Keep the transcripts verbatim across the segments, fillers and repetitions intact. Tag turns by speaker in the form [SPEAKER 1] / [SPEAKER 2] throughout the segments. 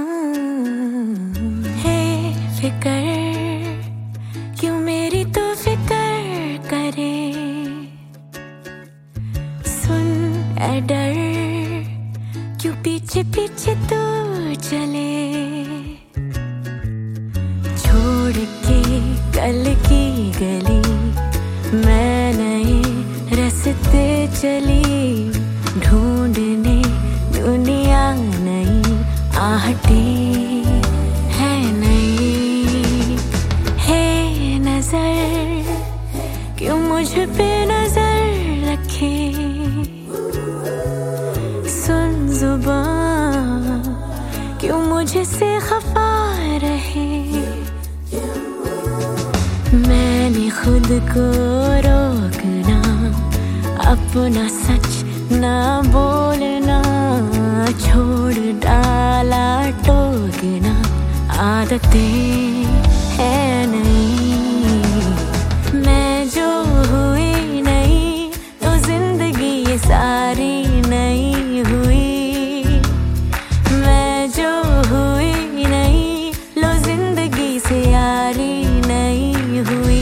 [SPEAKER 1] है फिकर क्यों मेरी तो फिकर करे, सुन ऐ डर क्यों पीछे पीछे तू चले, छोड़ के कल की गली मैं नए रास्ते चली, ढूंढने दुनिया नई आहटें है नई। है नजर क्यों मुझ पे नजर रखे, सुन जुबान क्यों मुझसे खफा रहे, मैंने खुद को रोकना अपना सच ना बोलना, छोड़ डाला टोकना आदतें है नहीं। मैं जो हुई नहीं तो जिंदगी ये सारी नहीं हुई, मैं जो हुई नहीं लो जिंदगी से यारी नहीं हुई।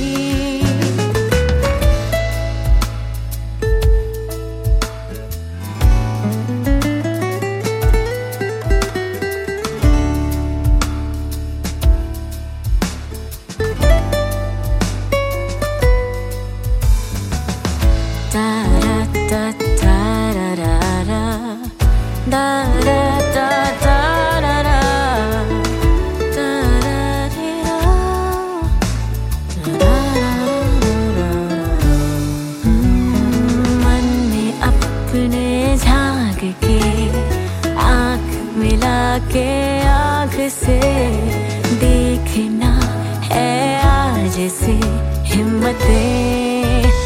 [SPEAKER 1] झांक के आँख मिला के आँख से देखना है आज से हिम्मतें